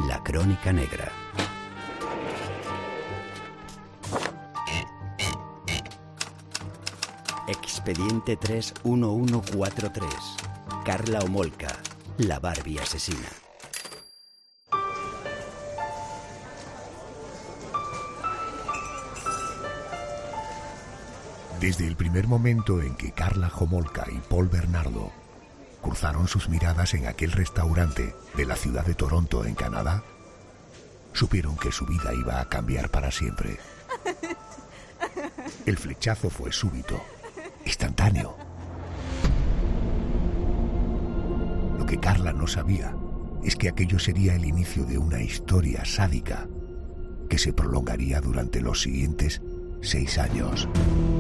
La Crónica Negra. Expediente 31143. Karla Homolka, la Barbie asesina. Desde el primer momento en que Karla Homolka y Paul Bernardo cruzaron sus miradas en aquel restaurante de la ciudad de Toronto, en Canadá, supieron que su vida iba a cambiar para siempre. El flechazo fue súbito, instantáneo. Lo que Karla no sabía es que aquello sería el inicio de una historia sádica que se prolongaría durante los siguientes 6 años.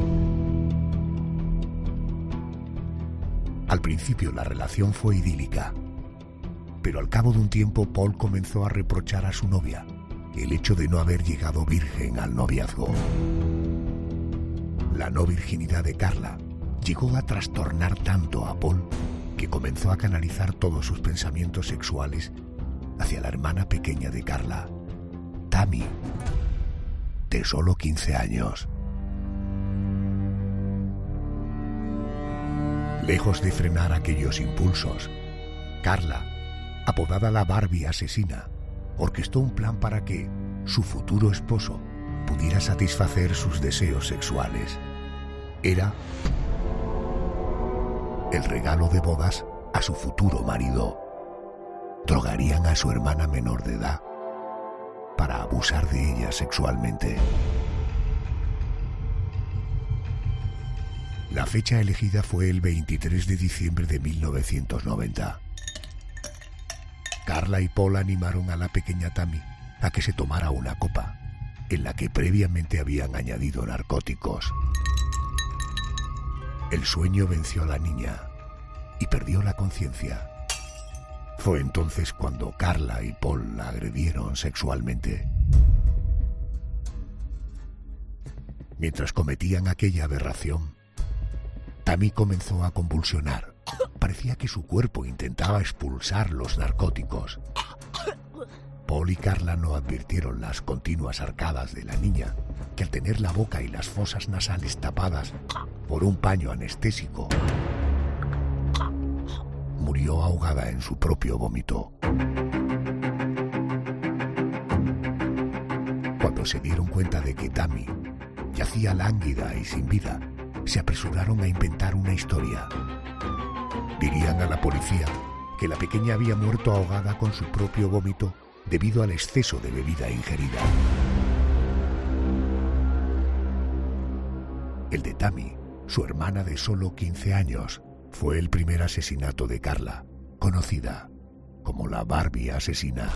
Al principio la relación fue idílica, pero al cabo de un tiempo Paul comenzó a reprochar a su novia el hecho de no haber llegado virgen al noviazgo. La no virginidad de Karla llegó a trastornar tanto a Paul que comenzó a canalizar todos sus pensamientos sexuales hacia la hermana pequeña de Karla, Tammy, de solo 15 años. Lejos de frenar aquellos impulsos, Karla, apodada la Barbie asesina, orquestó un plan para que su futuro esposo pudiera satisfacer sus deseos sexuales. Era el regalo de bodas a su futuro marido. Drogarían a su hermana menor de edad para abusar de ella sexualmente. La fecha elegida fue el 23 de diciembre de 1990. Karla y Paul animaron a la pequeña Tammy a que se tomara una copa, en la que previamente habían añadido narcóticos. El sueño venció a la niña y perdió la conciencia. Fue entonces cuando Karla y Paul la agredieron sexualmente. Mientras cometían aquella aberración, Tammy comenzó a convulsionar. Parecía que su cuerpo intentaba expulsar los narcóticos. Paul y Karla no advirtieron las continuas arcadas de la niña, que al tener la boca y las fosas nasales tapadas por un paño anestésico, murió ahogada en su propio vómito. Cuando se dieron cuenta de que Tammy yacía lánguida y sin vida, se apresuraron a inventar una historia. Dirían a la policía que la pequeña había muerto ahogada con su propio vómito debido al exceso de bebida ingerida. El de Tammy, su hermana de solo 15 años, fue el primer asesinato de Karla, conocida como la Barbie asesina.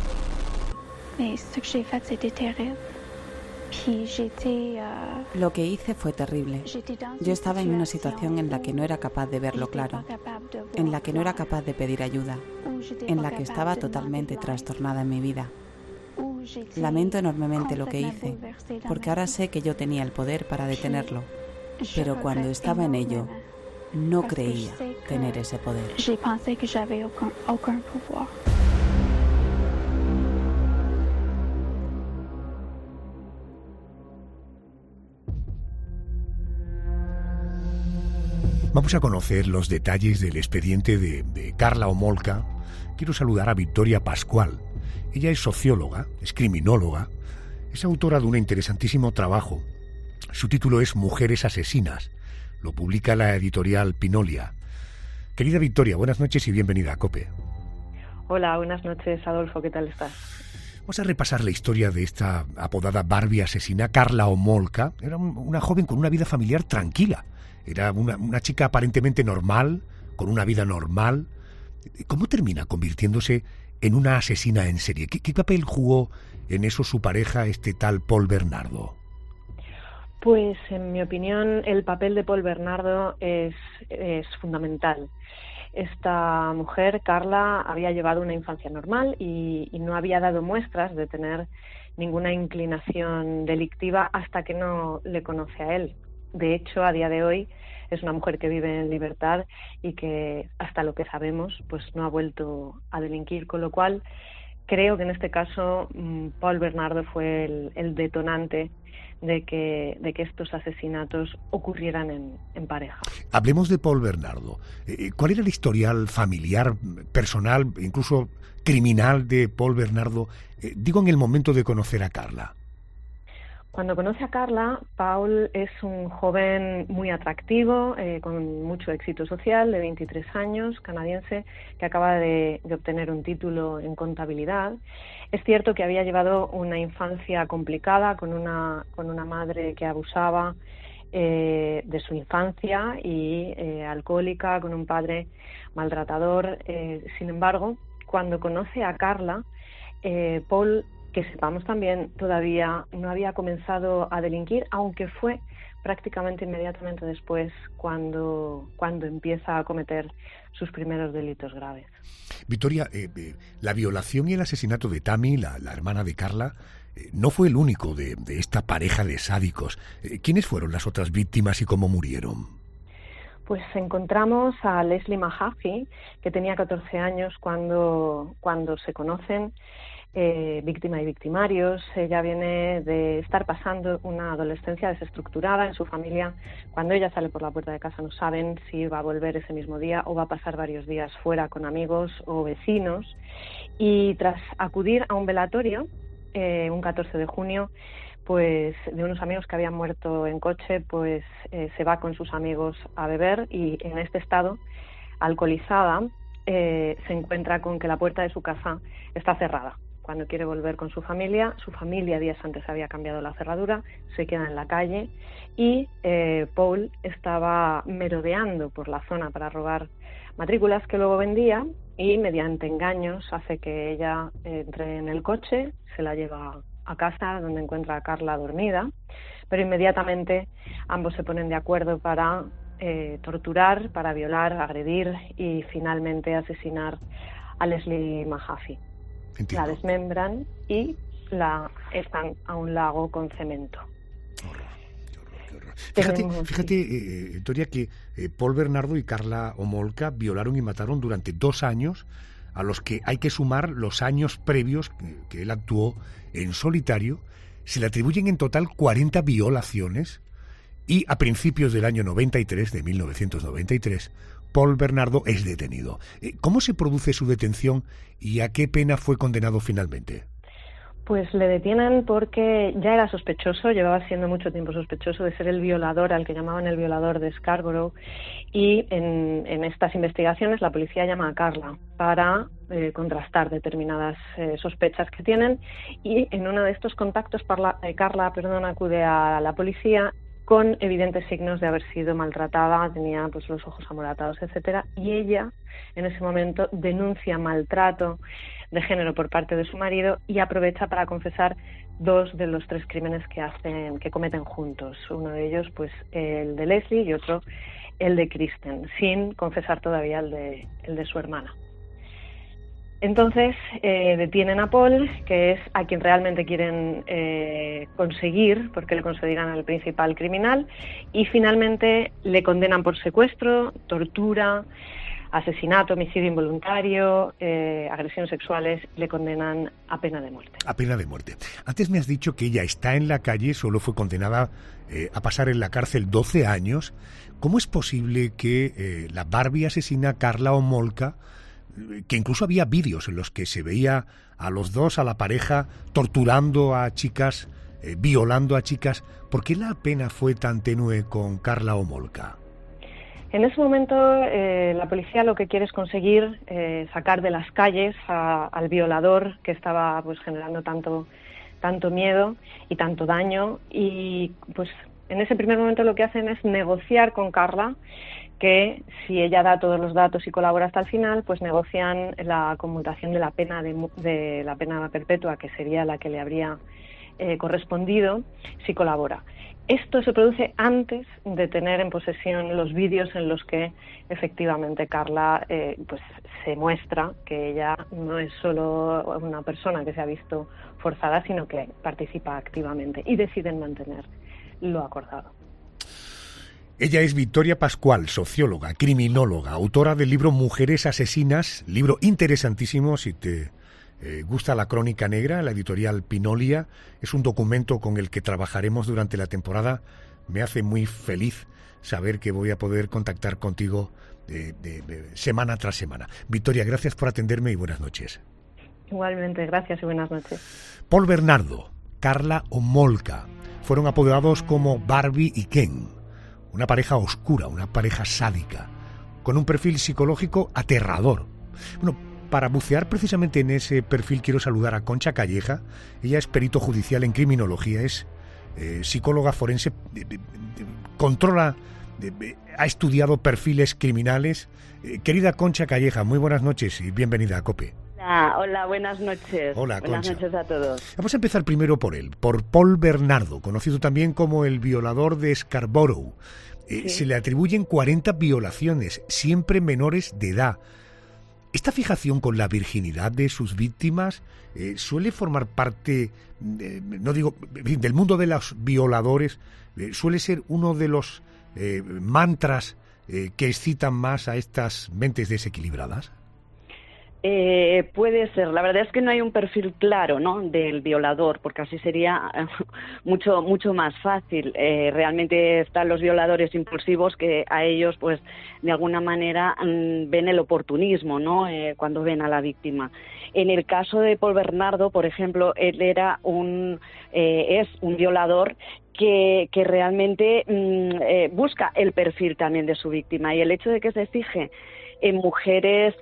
Lo que hice fue terrible. Yo estaba en una situación en la que no era capaz de verlo claro, en la que no era capaz de pedir ayuda, en la que estaba totalmente trastornada en mi vida. Lamento enormemente lo que hice, porque ahora sé que yo tenía el poder para detenerlo, pero cuando estaba en ello, no creía tener ese poder. Vamos a conocer los detalles del expediente de Karla Homolka. Quiero saludar a Victoria Pascual. Ella es socióloga, es criminóloga, es autora de un interesantísimo trabajo. Su título es Mujeres asesinas. Lo publica la editorial Pinolia. Querida Victoria, buenas noches y bienvenida a COPE. Hola, buenas noches, Adolfo, ¿qué tal estás? Vamos a repasar la historia de esta apodada Barbie asesina, Karla Homolka. Era una joven con una vida familiar tranquila. Era una chica aparentemente normal, con una vida normal. ¿Cómo termina convirtiéndose en una asesina en serie? ¿Qué papel jugó en eso su pareja, este tal Paul Bernardo? Pues, en mi opinión, el papel de Paul Bernardo es fundamental. Esta mujer, Karla, había llevado una infancia normal y no había dado muestras de tener ninguna inclinación delictiva hasta que no le conoce a él. De hecho, a día de hoy es una mujer que vive en libertad y que, hasta lo que sabemos, pues no ha vuelto a delinquir, con lo cual creo que en este caso Paul Bernardo fue el detonante de que estos asesinatos ocurrieran en pareja. Hablemos de Paul Bernardo. ¿Cuál era el historial familiar, personal, incluso criminal de Paul Bernardo? Digo, en el momento de conocer a Carla. Cuando conoce a Carla, Paul es un joven muy atractivo, con mucho éxito social, de 23 años, canadiense, que acaba de obtener un título en contabilidad. Es cierto que había llevado una infancia complicada con una madre que abusaba de su infancia y alcohólica, con un padre maltratador. Sin embargo, cuando conoce a Carla, Paul, que sepamos también, todavía no había comenzado a delinquir, aunque fue prácticamente inmediatamente después cuando empieza a cometer sus primeros delitos graves. Victoria, la violación y el asesinato de Tammy, la hermana de Carla, no fue el único de esta pareja de sádicos. ¿Quiénes fueron las otras víctimas y cómo murieron? Pues encontramos a Leslie Mahaffey, que tenía 14 años cuando se conocen. Víctima y victimarios. Ella viene de estar pasando una adolescencia desestructurada en su familia. Cuando ella sale por la puerta de casa no saben si va a volver ese mismo día o va a pasar varios días fuera con amigos o vecinos. Y tras acudir a un velatorio, un 14 de junio, pues de unos amigos que habían muerto en coche, pues se va con sus amigos a beber y en este estado, alcoholizada, se encuentra con que la puerta de su casa está cerrada. Cuando quiere volver con su familia días antes había cambiado la cerradura, se queda en la calle y Paul estaba merodeando por la zona para robar matrículas que luego vendía y mediante engaños hace que ella entre en el coche, se la lleva a casa donde encuentra a Carla dormida, pero inmediatamente ambos se ponen de acuerdo para torturar, para violar, agredir y finalmente asesinar a Leslie Mahaffey. Entiendo. La desmembran y la echan a un lago con cemento. Qué horror. Fíjate, Victoria, que Paul Bernardo y Carla Homolka violaron y mataron durante 2 años, a los que hay que sumar los años previos que él actuó en solitario. Se le atribuyen en total 40 violaciones y a principios del año 93, de 1993, Paul Bernardo es detenido. ¿Cómo se produce su detención y a qué pena fue condenado finalmente? Pues le detienen porque ya era sospechoso, llevaba siendo mucho tiempo sospechoso de ser el violador, al que llamaban el violador de Scarborough, y en estas investigaciones la policía llama a Carla para contrastar determinadas sospechas que tienen, y en uno de estos contactos Carla acude a la policía con evidentes signos de haber sido maltratada, tenía pues los ojos amoratados, etcétera, y ella en ese momento denuncia maltrato de género por parte de su marido y aprovecha para confesar 2 de los 3 crímenes que cometen juntos. Uno de ellos, pues el de Leslie y otro el de Kristen, sin confesar todavía el de su hermana. Entonces detienen a Paul, que es a quien realmente quieren conseguir, porque le consideran al principal criminal, y finalmente le condenan por secuestro, tortura, asesinato, homicidio involuntario, agresiones sexuales, le condenan a pena de muerte. A pena de muerte. Antes me has dicho que ella está en la calle, solo fue condenada a pasar en la cárcel 12 años. ¿Cómo es posible que la Barbie asesina Carla Homolka, que incluso había vídeos en los que se veía a los dos, a la pareja, torturando a chicas, violando a chicas? ¿Por qué la pena fue tan tenue con Carla Homolka? En ese momento la policía lo que quiere es conseguir sacar de las calles al violador que estaba pues generando tanto miedo y tanto daño, y pues en ese primer momento lo que hacen es negociar con Carla, que si ella da todos los datos y colabora hasta el final, pues negocian la conmutación de la pena de la pena perpetua, que sería la que le habría correspondido si colabora. Esto se produce antes de tener en posesión los vídeos en los que efectivamente Carla pues se muestra que ella no es solo una persona que se ha visto forzada, sino que participa activamente, y deciden mantener lo acordado. Ella es Victoria Pascual, socióloga, criminóloga, autora del libro Mujeres Asesinas, libro interesantísimo si te gusta la Crónica Negra, la editorial Pinolia. Es un documento con el que trabajaremos durante la temporada. Me hace muy feliz saber que voy a poder contactar contigo semana tras semana. Victoria, gracias por atenderme y buenas noches. Igualmente, gracias y buenas noches. Paul Bernardo, Carla Homolka fueron apodados como Barbie y Ken, una pareja oscura, una pareja sádica, con un perfil psicológico aterrador. Bueno, para bucear precisamente en ese perfil quiero saludar a Concha Calleja. Ella es perito judicial en criminología, es psicóloga forense, ha estudiado perfiles criminales. Querida Concha Calleja, muy buenas noches y bienvenida a COPE. Hola, buenas noches. Hola, Concha. Buenas noches a todos. Vamos a empezar primero por Paul Bernardo, conocido también como el violador de Scarborough. Sí. Se le atribuyen 40 violaciones, siempre menores de edad. ¿Esta fijación con la virginidad de sus víctimas suele formar parte, del mundo de los violadores? ¿Suele ser uno de los mantras que excitan más a estas mentes desequilibradas? Puede ser. La verdad es que no hay un perfil claro, ¿no?, del violador, porque así sería mucho más fácil. Realmente están los violadores impulsivos, que a ellos, pues, de alguna manera ven el oportunismo, ¿no?, cuando ven a la víctima. En el caso de Paul Bernardo, por ejemplo, él era es un violador que realmente busca el perfil también de su víctima, y el hecho de que se fije en mujeres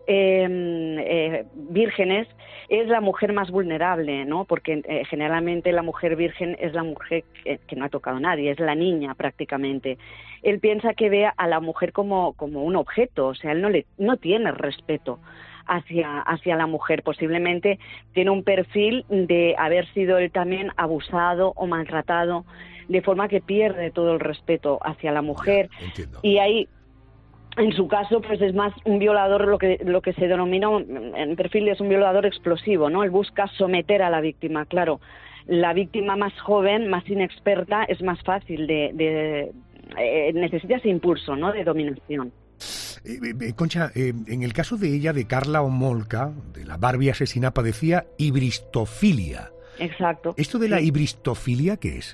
vírgenes es la mujer más vulnerable, ¿no? Porque generalmente la mujer virgen es la mujer que no ha tocado a nadie, es la niña prácticamente. Él piensa que ve a la mujer como un objeto, o sea, él no tiene respeto hacia la mujer. Posiblemente tiene un perfil de haber sido él también abusado o maltratado, de forma que pierde todo el respeto hacia la mujer. Entiendo. Y ahí, en su caso, pues es más un violador, lo que se denomina en perfil, es un violador explosivo, ¿no? Él busca someter a la víctima. Claro, la víctima más joven, más inexperta, es más fácil necesita ese impulso, ¿no?, de dominación. Concha, en el caso de ella, de Carla Homolka, de la Barbie asesina, padecía hibristofilia. Exacto. ¿Esto de la hibristofilia qué es?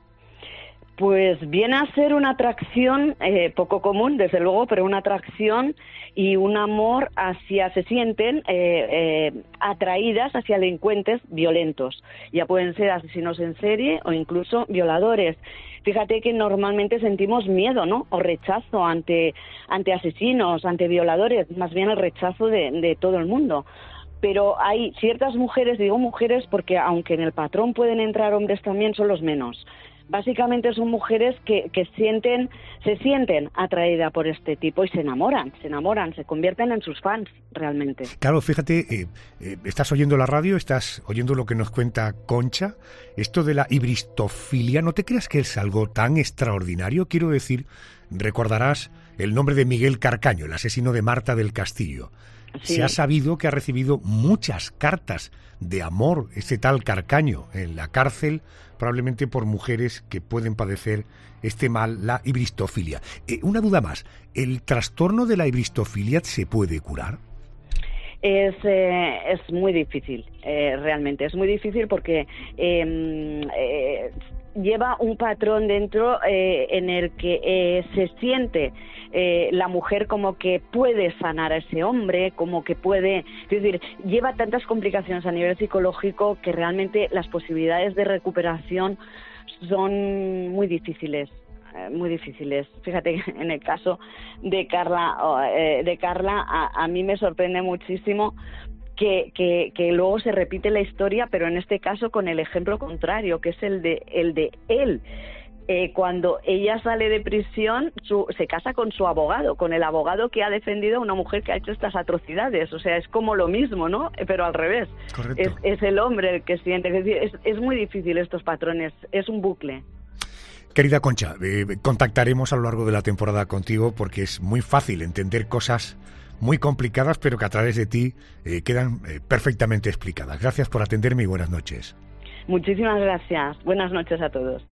Pues viene a ser una atracción poco común, desde luego, pero una atracción y un amor se sienten atraídas hacia delincuentes violentos. Ya pueden ser asesinos en serie o incluso violadores. Fíjate que normalmente sentimos miedo, ¿no?, o rechazo ante asesinos, ante violadores, más bien el rechazo de todo el mundo. Pero hay ciertas mujeres, digo mujeres porque aunque en el patrón pueden entrar hombres también, son los menos. Básicamente son mujeres que se sienten atraídas por este tipo y se enamoran, se convierten en sus fans realmente. Claro, fíjate, estás oyendo la radio, estás oyendo lo que nos cuenta Concha. Esto de la hibristofilia, no te creas que es algo tan extraordinario. Quiero decir, recordarás el nombre de Miguel Carcaño, el asesino de Marta del Castillo. Sí. Se ha sabido que ha recibido muchas cartas de amor, ese tal Carcaño, en la cárcel, probablemente por mujeres que pueden padecer este mal, la hibristofilia. Una duda más, ¿el trastorno de la hibristofilia se puede curar? Es muy difícil, realmente, es muy difícil porque lleva un patrón dentro en el que se siente la mujer como que puede sanar a ese hombre, como que puede, es decir, lleva tantas complicaciones a nivel psicológico que realmente las posibilidades de recuperación son muy difíciles. Muy difíciles. Fíjate que en el caso de Carla, a mí me sorprende muchísimo que luego se repite la historia, pero en este caso con el ejemplo contrario, que es el de él. Cuando ella sale de prisión, se casa con su abogado, con el abogado que ha defendido a una mujer que ha hecho estas atrocidades. O sea, es como lo mismo, ¿no? Pero al revés. Correcto. Es el hombre el que siente. Es decir, es muy difícil estos patrones. Es un bucle. Querida Concha, contactaremos a lo largo de la temporada contigo porque es muy fácil entender cosas muy complicadas, pero que a través de ti quedan perfectamente explicadas. Gracias por atenderme y buenas noches. Muchísimas gracias. Buenas noches a todos.